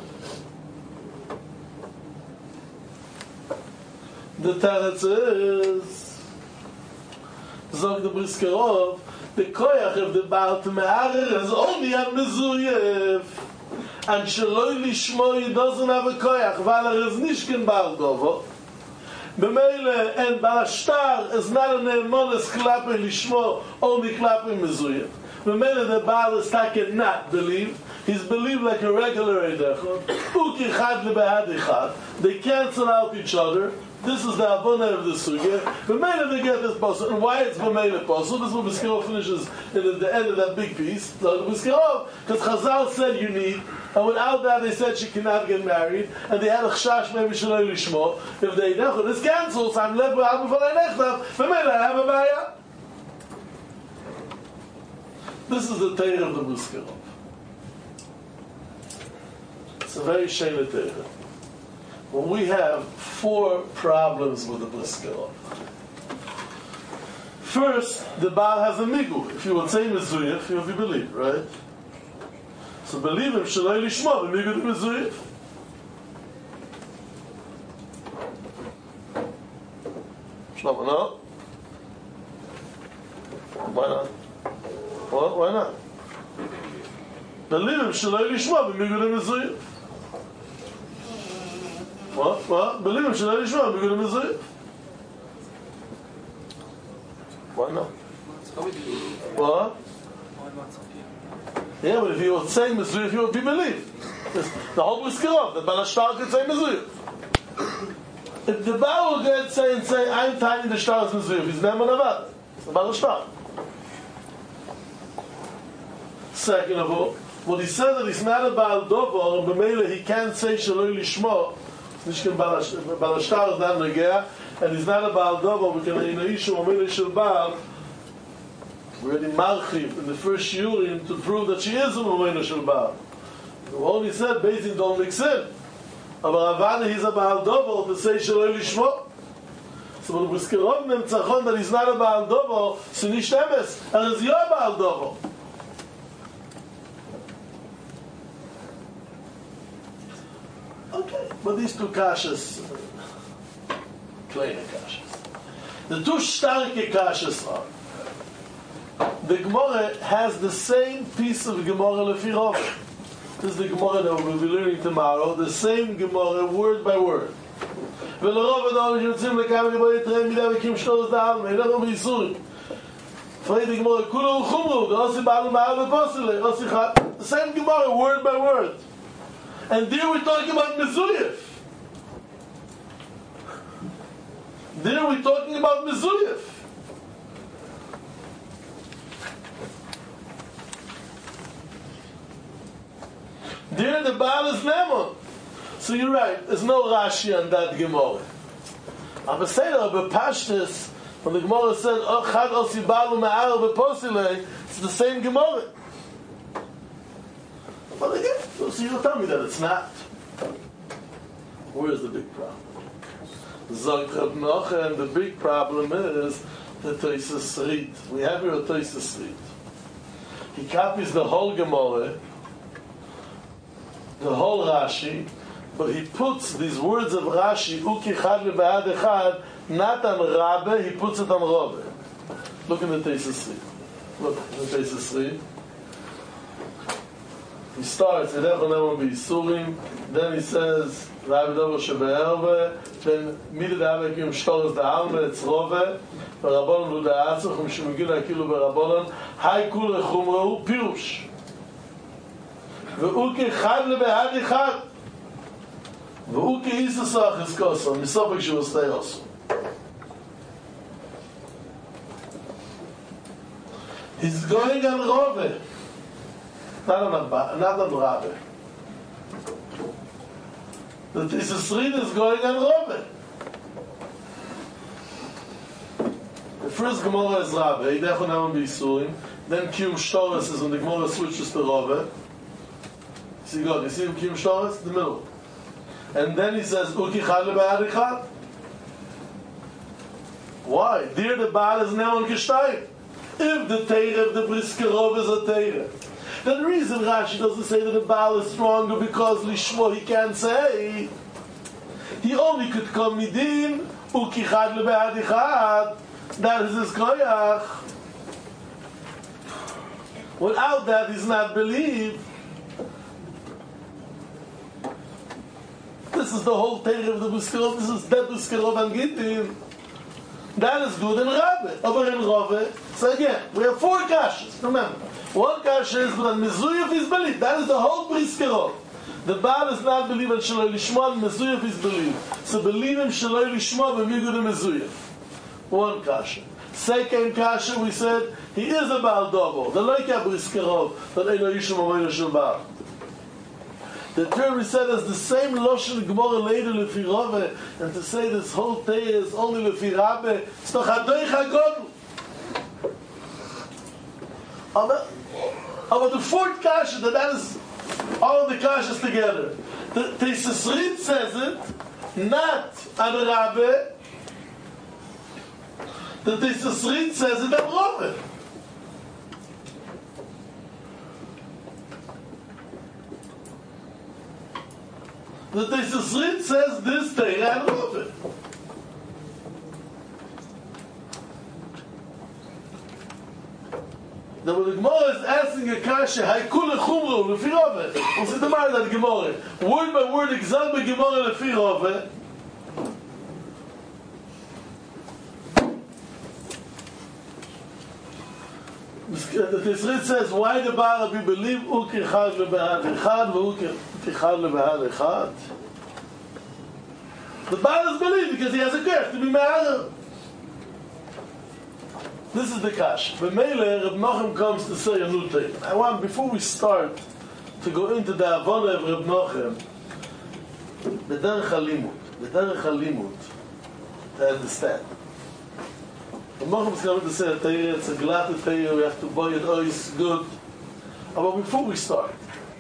The Teretz is Zog the Briskirov, the koyach of the Baal to me'arer is only a mezuyev, and shaloi lishmo he doesn't have a koyach, weil is nishkin Baal Dovo. B'meile and Baal hashtar is not a ne'emones klape lishmo, only klape mezuyev. B'meile the Baal is taken not believed. He's believed like a regular Eidechot. Uki chad lebe'ad echad. They cancel out each other. this is the Avona of the Sugya. B'meila they get this Pasuk. And why it's B'meila Pasuk? This is what B'skirov finishes in the, the end of that big piece. So B'skirov, because Chazal said you need, and without that they said she cannot get married, and they had a chashash maybe shaloi lishmo. If they nechol, this cancels, I'm left with Abu Falei Nechtav, B'meila I have a baya. This is the Torah of the B'skirov. It's a very shayla Torah. Well, we have four problems with the B'skirov. First, the Baal has a migu. If you would say Mezuyif, you would believe, right? So believe him, Shalai Lishma, the migu the Mezuyif. Shlomo, no? Why not? What? Why not? Believe him, Shalai Lishma, the migu the Mezuyif. What? What? Believe him, Shalai Lishma, the migu the Mezuyif. Why not? What? Yeah, but if you would say Mezuyif, you would be believed. The whole B'skirov, the Baal Shtar could say Mezuyif. If the Baal will get say and say, I'm tying the Shtar as Mezuyif, he's never Navad. It's the Baal Shtar. Second of all, what he says that he's not a Baal Dover, and b'meila he can't say Shaloi Lishmo, Nishkin Baal Shtar is not Negea, and he's not a Baal Dover, we can in the issue of Mele Shel Baal, we already marchiv in the first shiurim to prove that she is a Mele Shel Baal. We only said Beitin don't mix in. But Avada he's a Baal Dover to say Shaloi Lishmo. So when B'skirov Nemtzachon that he's not a Baal Dover, so Nish Emes, and is your Baal Dover. Okay, but these two kashas, kleine kashas. The two starke kashas are, the Gemara has the same piece of Gemara Lefirov. This is the Gemara that we'll be learning tomorrow, the same Gemara, word by word. ולרוב אדם שיוצאים לכמה לבוא יתראה מידה וקים שטור את העלמה, איננו בייסורים. פריד הגמורה, כולו חומרו, דעושי בעלו מעל ופוסלה, עושי חד. The same Gemara, word by word. And there we're talking about Mezuyif. There we're talking about Mezuyif. There the Baal is Nemon. So you're right, there's no Rashi on that Gemara. I'm saying about Pashtus, when the Gemara said, "Oh, Chad Osi Baal Ma'ar B'Posile," it's the same Gemara. But again, so you'll tell me that it's not. Where's the big problem? Zog Reb Nocha, and the big problem is the Tosas Rit. We have here a Tosas Rit. He copies the whole Gemara, the whole Rashi, but he puts these words of Rashi, Uki Chad Le'Ba'ad Echad, not on Rabbe, he puts it on Rabbe. Look in the Tosas Rit. Look in the Tosas Rit. He starts, then he says, Rabbi Dover Shebe'erve, then Midad Avekim Shtoros Da'alme, it's Rove, V'Rabbanon L'Da'atzach, V'Shemigil HaKilu V'Rabbanon, Hai Kul Echumreu, Pirush. V'Uki Chad Le'Behad Echad. V'Uki Isasach Eskoso, Misofek Shuvostei Oso. He's going on Rove. Not on Abba, not on Rabbe. The Tosas Rit is going on Rabbe. The first Gemara is Rabbe, Idechon Amon B'Yisurim, then Kiyum Shtoros is when the Gemara switches to Rabbe. See, God, you see Kiyum Shtoros? The middle. And then he says, Uki Chad Le'Ba'ad Echad. Why? There the Baal is Nemon Kishtayim. If the Teirah of the B'skirov is a Teirah, then the reason Rashi doesn't say that the Baal is stronger because Lishmo he can't say. He only could come midin Uki Chad Le'Ba'ad Echad. That is his koyach. Without that, he's not believed. This is the whole Teirah of the B'skirov. This is that B'skirov and Gittin. That is good in Rabbe. Over in Rove. So again, we have four kashas. Remember. One kasha is that Mezuyif is believed. That is the whole B'skirov. The Baal is not believing Shaloi Lishma, and Mezuyef is believed. So believe him Shaloi Lishma, but Migud and Mezuyef. One kasha. Second kasha, we said, he is a Baal Dobo. The Loika Briskerov, that Eino Yishim Amoyno Shel Baal. The third we said is the same Loshen Gemara later Lefi Rove, and to say this whole day is only Lefi Rabbe, it's doch Hadoich HaGodl. Aber, aber the fourth kasha, that that is all of the kashas together. The Tesis Rid says it, not Ad Rabbe. The Tesis Rid says it, Ad Rove. The Tesis Rid says this day, Ad Rove. The Gemara is asking a kasha, Haikule Chumru, Lefi Rove. What's the matter with that Gemara? Word by word, example Gemara Lefi Rove. The Tisrit says, why the Baal Rabbi believe Ukichad lebehad echad Ukichad lebehad echad? The Baal is believed because he has a gift to be Me'arer. This is the kash. When Meile, Reb Nochem comes to say a new thing. I want, before we start to go into the Avona of Reb Nochem, the Derech HaLimut, the Derech HaLimut, to understand. Reb Nochem is coming to say a Teir, it's a glatte Teir, we have to buy it, oh, it's good. But before we start,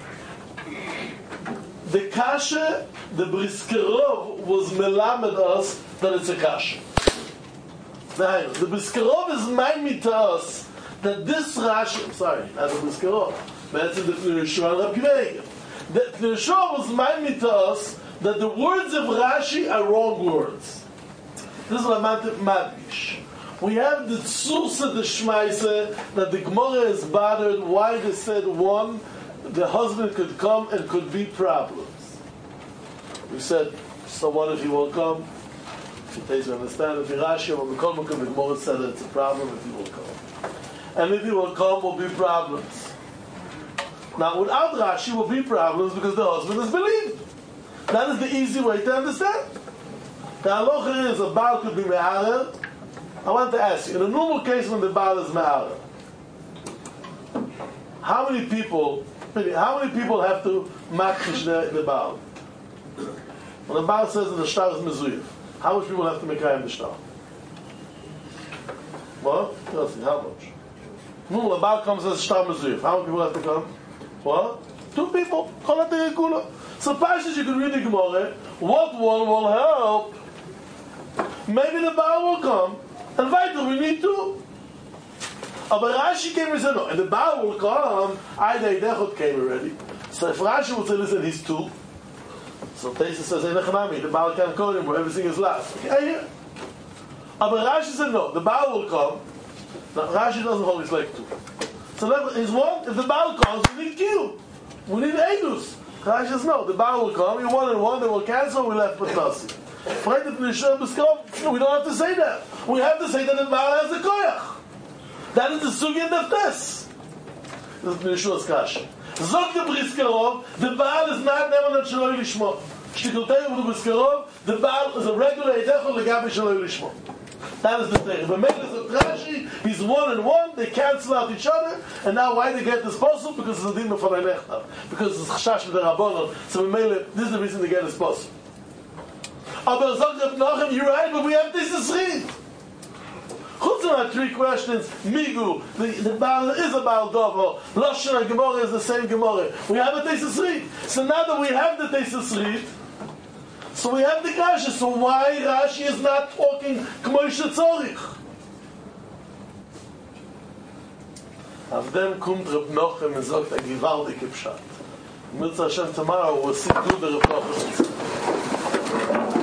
the kasha, the Briskerov was melamed us that it's a kasha. The Briskerov is minding to us that this Rashi, I'm sorry, not the Briskerov, but it's in the Yeshua and Rabbi Meir. That Yeshua was minding to us that the words of Rashi are wrong words. This is what I'm madgish. We have the Tzusa, the Shmaise, that the Gemara is bothered why they said one, the husband could come and could be problems. We said, so what if he won't come? If he takes, we understand. If he Rashi, when we come, the Gemara said that it's a problem if he will come. And if he will come, will be problems. Now, without Rashi, will be problems because the husband is believed. That is the easy way to understand. The halacha is a Baal could be Me'arer. I want to ask you, in a normal case when the Baal is Me'arer, how many people, how many people have to makrish the, the Baal? When the Baal says that the shtar is Mezuyef, how much people have to make the shtar? What? How much? No, the Baal comes as shtar Mezuyef. How many people have to come? What? Two people. So Pashas, you can read the Gemara. What one will help? Maybe the Baal will come, and weiter, we need two. But Rashi came and said, no, and the Baal will come, I the Idechot came already. So if Rashi would say, listen, he's two, so Tesis says, hey, Nechanami, the Baal can't call him, where everything is last. Okay, I hear. But Rashi said, no, the Baal will come. Now, Rashi doesn't hold his leg two. So that is one, if the Baal comes, we need kill. We need Eidus. Rashi says, no, the Baal will come, you one and one, they will cancel, we left Patasi. We don't have to say that. We have to say that the Baal has the koyach. That is the sugya of this. This is Yeshua's kasha. Zok the Briskerov, the Baal is not never not Shaloi Lishmo. Shtikultei of the Briskerov, the Baal is a regular Eidechol legabi Shaloi Lishmo. That is the thing. But maybe it's a Rashi, he's one and one, they cancel out each other, and now why they get disposal? Because it's a din of Nechtav. Because it's Chashash with the Rabbanon. So maybe this is the reason they get disposal. Aber sagt Reb Nochem, you're right, but we have this is read. Chutz on three questions. Migu, the, the Baal is a Baal Dovo. Lashon HaGemara is the same Gemara. We have a Tesis Read. So now that we have the Tesis Read, so we have the Kasha. So why Rashi is not talking K'moi Shetzorich? Auf dem kommt Reb Nochem and sagt a gewaltige Pshat. Mitzvah Hashem tomorrow we'll see through the Reb Nochem.